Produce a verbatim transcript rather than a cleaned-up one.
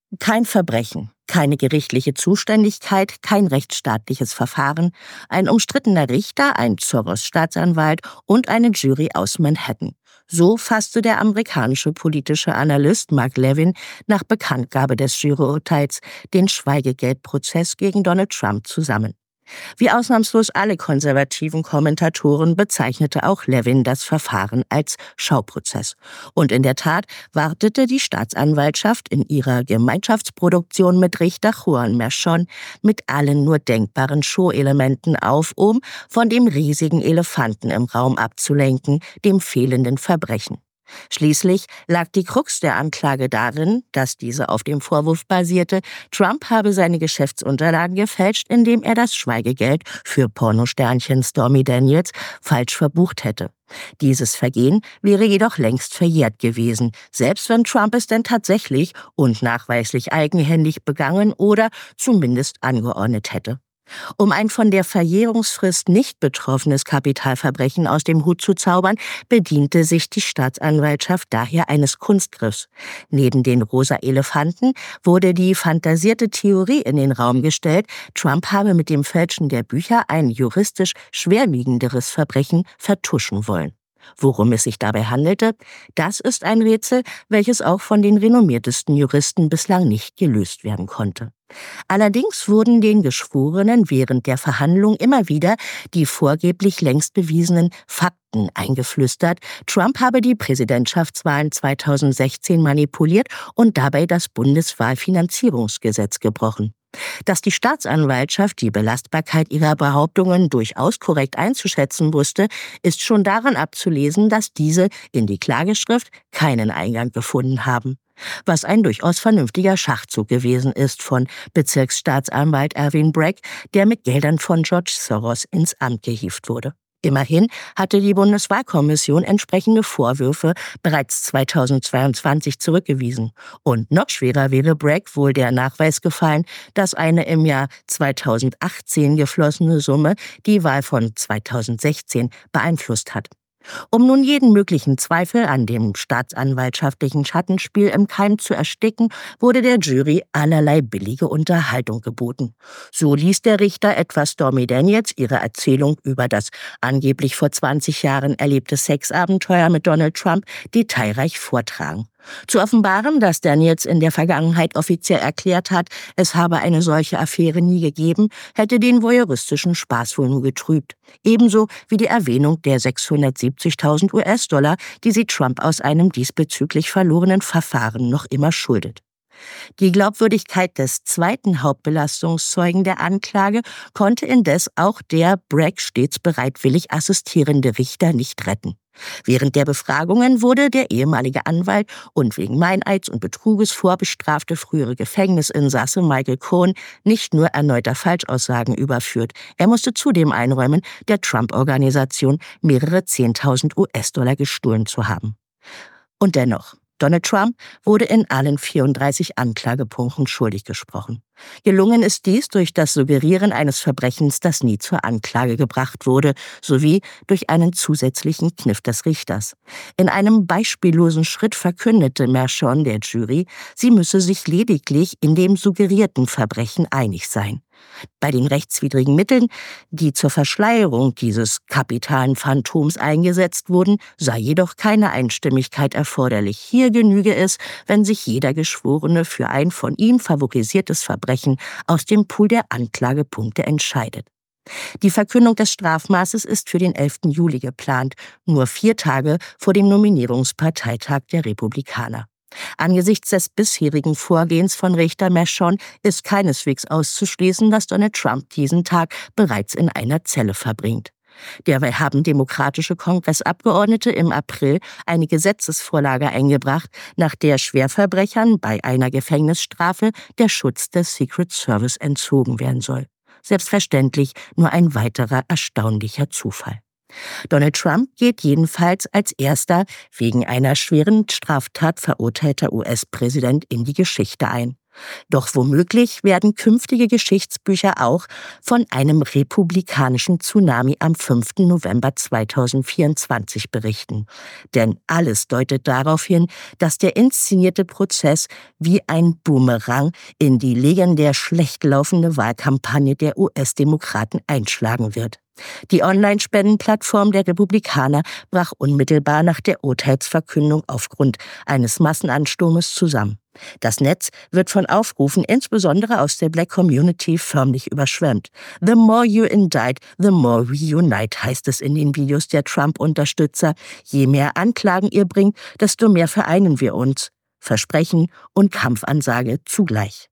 Kein Verbrechen, keine gerichtliche Zuständigkeit, kein rechtsstaatliches Verfahren, ein umstrittener Richter, ein Soros-Staatsanwalt und eine Jury aus Manhattan. So fasste der amerikanische politische Analyst Mark Levin nach Bekanntgabe des Juryurteils den Schweigegeldprozess gegen Donald Trump zusammen. Wie ausnahmslos alle konservativen Kommentatoren bezeichnete auch Levin das Verfahren als Schauprozess. Und in der Tat wartete die Staatsanwaltschaft in ihrer Gemeinschaftsproduktion mit Richter Juan Merchan mit allen nur denkbaren Show-Elementen auf, um von dem riesigen Elefanten im Raum abzulenken, dem fehlenden Verbrechen. Schließlich lag die Krux der Anklage darin, dass diese auf dem Vorwurf basierte, Trump habe seine Geschäftsunterlagen gefälscht, indem er das Schweigegeld für Pornosternchen Stormy Daniels falsch verbucht hätte. Dieses Vergehen wäre jedoch längst verjährt gewesen, selbst wenn Trump es denn tatsächlich und nachweislich eigenhändig begangen oder zumindest angeordnet hätte. Um ein von der Verjährungsfrist nicht betroffenes Kapitalverbrechen aus dem Hut zu zaubern, bediente sich die Staatsanwaltschaft daher eines Kunstgriffs. Neben den rosa Elefanten wurde die fantasierte Theorie in den Raum gestellt, Trump habe mit dem Fälschen der Bücher ein juristisch schwerwiegenderes Verbrechen vertuschen wollen. Worum es sich dabei handelte, das ist ein Rätsel, welches auch von den renommiertesten Juristen bislang nicht gelöst werden konnte. Allerdings wurden den Geschworenen während der Verhandlung immer wieder die vorgeblich längst bewiesenen Fakten eingeflüstert, Trump habe die Präsidentschaftswahlen zweitausendsechzehn manipuliert und dabei das Bundeswahlfinanzierungsgesetz gebrochen. Dass die Staatsanwaltschaft die Belastbarkeit ihrer Behauptungen durchaus korrekt einzuschätzen wusste, ist schon daran abzulesen, dass diese in die Klageschrift keinen Eingang gefunden haben. Was ein durchaus vernünftiger Schachzug gewesen ist von Bezirksstaatsanwalt Erwin Bragg, der mit Geldern von George Soros ins Amt gehievt wurde. Immerhin hatte die Bundeswahlkommission entsprechende Vorwürfe bereits zweitausendzweiundzwanzig zurückgewiesen. Und noch schwerer wäre Bragg wohl der Nachweis gefallen, dass eine im Jahr zweitausendachtzehn geflossene Summe die Wahl von zweitausendsechzehn beeinflusst hat. Um nun jeden möglichen Zweifel an dem staatsanwaltschaftlichen Schattenspiel im Keim zu ersticken, wurde der Jury allerlei billige Unterhaltung geboten. So ließ der Richter etwa Stormy Daniels ihre Erzählung über das angeblich vor zwanzig Jahren erlebte Sexabenteuer mit Donald Trump detailreich vortragen. Zu offenbaren, dass Daniels in der Vergangenheit offiziell erklärt hat, es habe eine solche Affäre nie gegeben, hätte den voyeuristischen Spaß wohl nur getrübt. Ebenso wie die Erwähnung der sechshundertsiebzigtausend US-Dollar, die sie Trump aus einem diesbezüglich verlorenen Verfahren noch immer schuldet. Die Glaubwürdigkeit des zweiten Hauptbelastungszeugen der Anklage konnte indes auch der Bragg stets bereitwillig assistierende Richter nicht retten. Während der Befragungen wurde der ehemalige Anwalt und wegen Meineids und Betruges vorbestrafte frühere Gefängnisinsasse Michael Cohen nicht nur erneuter Falschaussagen überführt, er musste zudem einräumen, der Trump-Organisation mehrere zehntausend US-Dollar gestohlen zu haben. Und dennoch, Donald Trump wurde in allen vierunddreißig Anklagepunkten schuldig gesprochen. Gelungen ist dies durch das Suggerieren eines Verbrechens, das nie zur Anklage gebracht wurde, sowie durch einen zusätzlichen Kniff des Richters. In einem beispiellosen Schritt verkündete Merchan der Jury, sie müsse sich lediglich in dem suggerierten Verbrechen einig sein. Bei den rechtswidrigen Mitteln, die zur Verschleierung dieses kapitalen Phantoms eingesetzt wurden, sei jedoch keine Einstimmigkeit erforderlich. Hier genüge es, wenn sich jeder Geschworene für ein von ihm favorisiertes Verbrechen aus dem Pool der Anklagepunkte entscheidet. Die Verkündung des Strafmaßes ist für den elften Juli geplant, nur vier Tage vor dem Nominierungsparteitag der Republikaner. Angesichts des bisherigen Vorgehens von Richter Merchan ist keineswegs auszuschließen, dass Donald Trump diesen Tag bereits in einer Zelle verbringt. Derweil haben demokratische Kongressabgeordnete im April eine Gesetzesvorlage eingebracht, nach der Schwerverbrechern bei einer Gefängnisstrafe der Schutz des Secret Service entzogen werden soll. Selbstverständlich nur ein weiterer erstaunlicher Zufall. Donald Trump geht jedenfalls als erster wegen einer schweren Straftat verurteilter U S-Präsident in die Geschichte ein. Doch womöglich werden künftige Geschichtsbücher auch von einem republikanischen Tsunami am fünften November zweitausendvierundzwanzig berichten. Denn alles deutet darauf hin, dass der inszenierte Prozess wie ein Boomerang in die legendär schlecht laufende Wahlkampagne der U S-Demokraten einschlagen wird. Die Online-Spendenplattform der Republikaner brach unmittelbar nach der Urteilsverkündung aufgrund eines Massenansturmes zusammen. Das Netz wird von Aufrufen insbesondere aus der Black Community förmlich überschwemmt. The more you indict, the more we unite, heißt es in den Videos der Trump-Unterstützer. Je mehr Anklagen ihr bringt, desto mehr vereinen wir uns. Versprechen und Kampfansage zugleich.